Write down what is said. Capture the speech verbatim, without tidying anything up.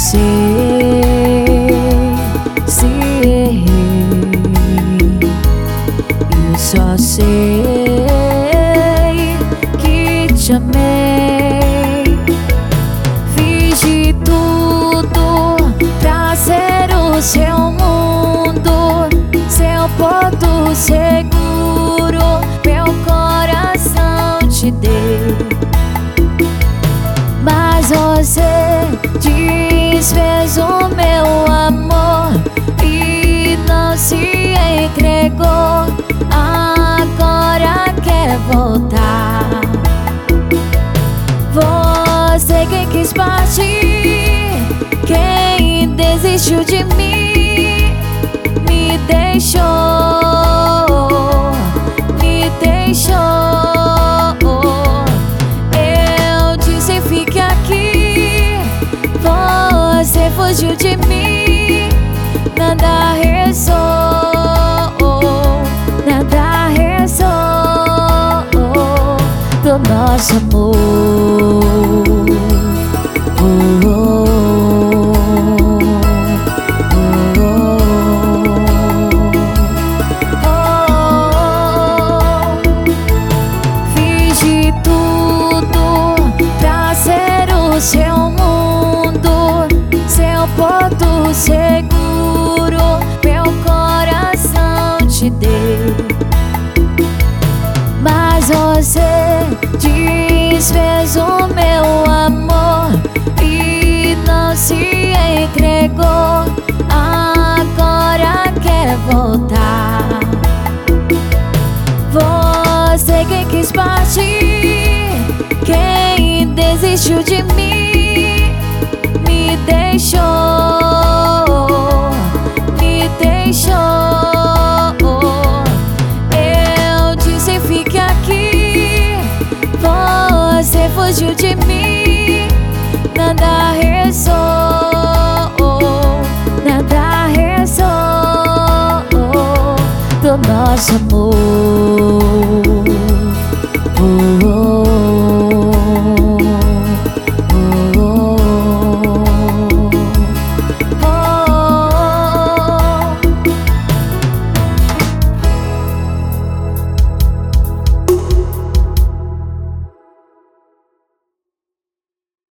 sei se errei, eu só sei que te amei. Fiz de tudo pra ser o seu mundo, seu porto seguro, meu coração te dei. Mas você desfez o meu amor e não se entregou. Agora quer voltar. Você quem quis partir, quem desistiu de mim, me deixou, me deixou. Você fugiu de mim, nada ressoou, nada ressoou do nosso amor. Oh, oh, oh, oh, oh. Fiz de tudo pra ser o seu mundo, seu porto seguro, meu coração te dei. Mas você desfez o meu amor e não se entregou. Agora quer voltar. Você quem quis partir, quem desistiu de mim, me deixou, me deixou. Eu disse fique aqui, você fugiu de mim, nada ressoou, nada ressoou do nosso amor.